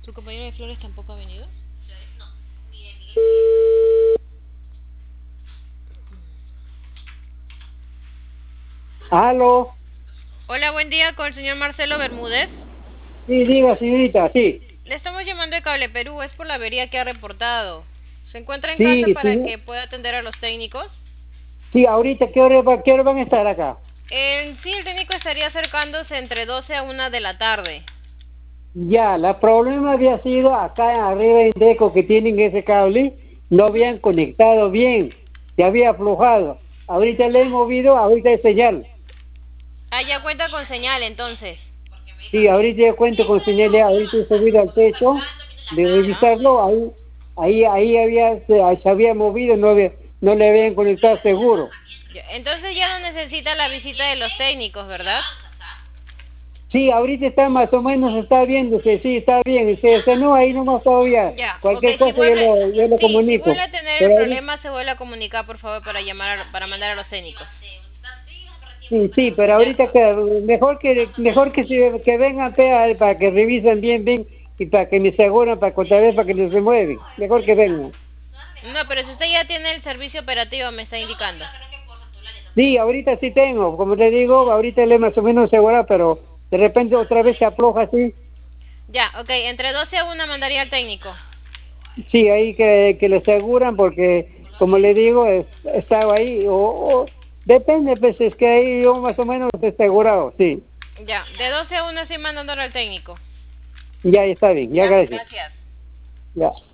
¿Su compañero de Flores tampoco ha venido? Aló, Hola, buen día con el señor Marcelo Bermúdez. sí, diga señorita, sí, Le estamos llamando de Cable Perú, es por la avería que ha reportado. ¿Se encuentra en casa sí, para sí, que pueda atender a los técnicos? sí, ahorita, qué hora van a estar acá? Sí, el técnico estaría acercándose entre 12 a 1 de la tarde. Ya, el problema había sido acá arriba en Deco que tienen ese cable, no Ujú. habían conectado bien, se había aflojado. Ahorita le he movido, ahorita es señal. Ah, ya cuenta con señal entonces. Sí, ahorita ya cuento con señal, ahorita he subido al techo de Ya. revisarlo, ahí se había movido, no le habían conectado seguro. Entonces ya no necesita la visita de los técnicos, ¿verdad? Sí, ahorita está más o menos, está viéndose, sí, está bien. No, ahí nomás todavía. Ya, ok, Cualquier si cosa vuelve, yo lo sí, si vuelve comunico. a tener el Pero ahorita, problema, se vuelve a comunicar, por favor, para para mandar a los técnicos. sí, sí, pero Ya, ahorita que vengan para que revisen bien y para que me aseguren, para que otra vez, para que no se mueven. Mejor que vengan. no, pero si usted ya tiene el servicio operativo, me está indicando. Sí, ahorita sí tengo, como te digo, ahorita le más o menos asegurado, pero de repente otra vez se afloja así. Ya, ok, entre 12 a 1 mandaría al técnico. Sí, ahí que le aseguran porque, como le digo, estaba ahí, depende, pues es que ahí yo más o menos estoy asegurado, sí, Ya, de 12 a 1 estoy mandándolo al técnico. ya está bien, ya Ya, gracias, gracias. ya.